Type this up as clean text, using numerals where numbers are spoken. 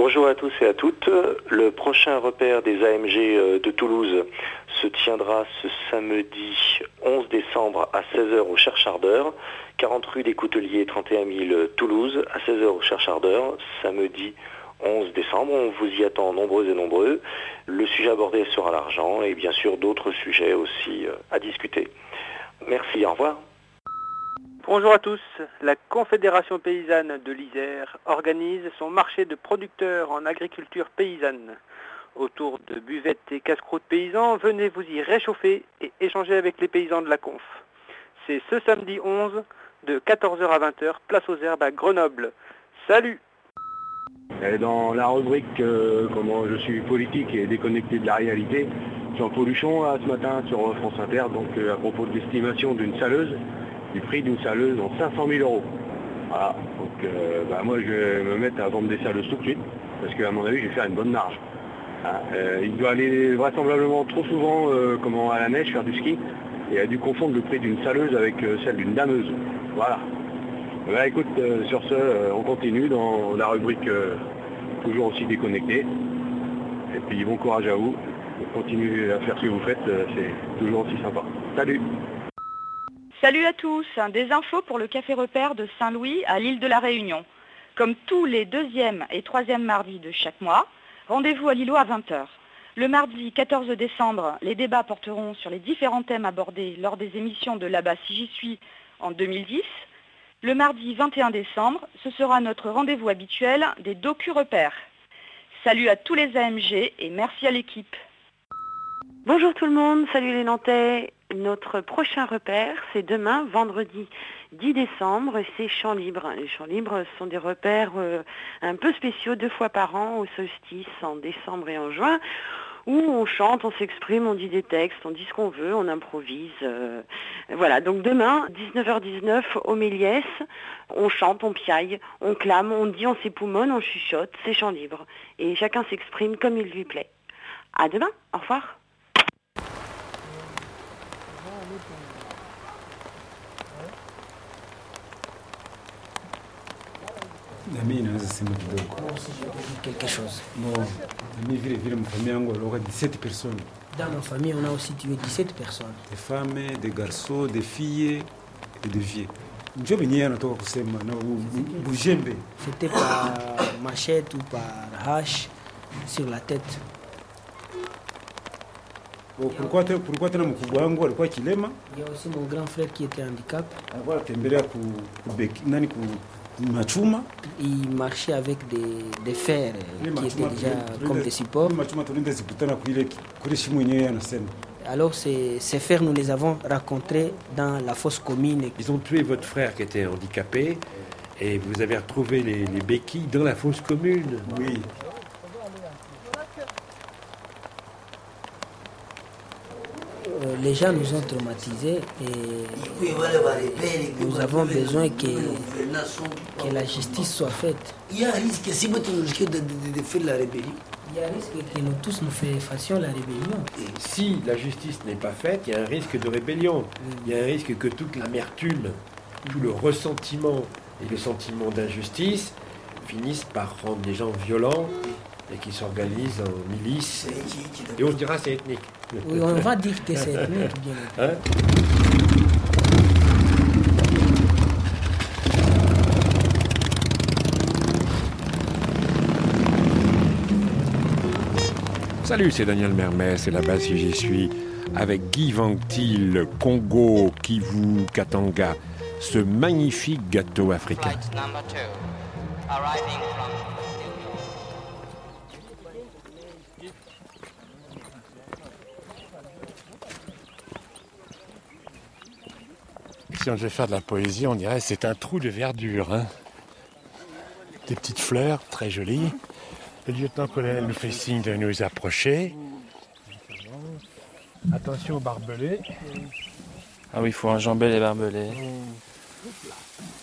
Bonjour à tous et à toutes. Le prochain repère des AMG de Toulouse se tiendra ce samedi 11 décembre à 16h au Cherchardeur, 40 rue des Couteliers, 31 000 Toulouse, à 16h au Cherchardeur, samedi 11 décembre. On vous y attend nombreux et nombreux. Le sujet abordé sera l'argent et bien sûr d'autres sujets aussi à discuter. Merci, au revoir. Bonjour à tous. La Confédération paysanne de l'Isère organise son marché de producteurs en agriculture paysanne. Autour de buvettes et casse-croûtes paysans, venez vous y réchauffer et échanger avec les paysans de la Conf. C'est ce samedi 11 de 14h à 20h, place aux Herbes à Grenoble. Salut! Et dans la rubrique comment je suis politique et déconnecté de la réalité, Jean-Paul Huchon là, ce matin sur France Inter, donc à propos de l'estimation d'une saleuse, du prix d'une saleuse en 500 000 euros. Voilà, donc moi je vais me mettre à vendre des saleuses tout de suite, parce qu'à mon avis je vais faire une bonne marge. Il doit aller vraisemblablement trop souvent à la neige faire du ski, et a dû confondre le prix d'une saleuse avec celle d'une dameuse. Voilà. Écoute, sur ce, on continue dans la rubrique toujours aussi déconnecté. Et puis bon courage à vous. Continuez à faire ce que vous faites, c'est toujours aussi sympa. Salut! Salut à tous, des infos pour le Café Repère de Saint-Louis à l'île de la Réunion. Comme tous les 2e et 3e mardis de chaque mois, rendez-vous à Lillo à 20h. Le mardi 14 décembre, les débats porteront sur les différents thèmes abordés lors des émissions de Là-bas si j'y suis en 2010. Le mardi 21 décembre, ce sera notre rendez-vous habituel des docu-repères. Salut à tous les AMG et merci à l'équipe. Bonjour tout le monde, salut les Nantais. Notre prochain repère, c'est demain, vendredi 10 décembre, c'est Chants Libres. Les Chants Libres sont des repères un peu spéciaux 2 fois par an, au solstice, en décembre et en juin, où on chante, on s'exprime, on dit des textes, on dit ce qu'on veut, on improvise. Voilà, donc demain, 19h19, au Méliès, on chante, on piaille, on clame, on dit, on s'époumonne, on chuchote, c'est Chants Libres. Et chacun s'exprime comme il lui plaît. À demain, au revoir. Nami naweza sema kidogo. Quelque chose. Bon, nami vile mfamia yangu walikuwa 17 personnes. Dans ma famille, on a aussi tué 17 personnes. Des femmes, des garçons, des filles et des vieux. Ndio mwenyewe anatoka kusema na bujembe. C'était par machette ou par hache sur la tête. Bon, pourquoi tena mkubwa wangu alikuwa kilema? Il y a aussi mon grand frère qui était handicap. Alikuwa anatembelea ku machuma. Il marchait avec des fers qui étaient déjà comme des supports. Alors ces fers, nous les avons rencontrés dans la fosse commune. Ils ont tué votre frère qui était handicapé et vous avez retrouvé les béquilles dans la fosse commune. Oui. Les gens nous ont traumatisés et nous avons besoin que la justice soit faite. Il y a un risque si vous de faire la rébellion. Il y a un risque que nous tous nous fassions la rébellion. Et si la justice n'est pas faite, il y a un risque de rébellion. Il y a un risque que toute l'amertume, tout le ressentiment et le sentiment d'injustice finissent par rendre les gens violents et qui s'organisent en milices. Et on se dira c'est ethnique. Oui, on va dire que c'est ethnique, bien. Hein? Salut, c'est Daniel Mermès et là-bas si j'y suis avec Guy Vanctil, Congo, Kivu, Katanga, ce magnifique gâteau africain. Si on devait faire de la poésie, on dirait que c'est un trou de verdure. Hein. Des petites fleurs très jolies. Le lieutenant-colonel nous fait signe de nous approcher. Attention aux barbelés. Ah oui, il faut enjamber les barbelés.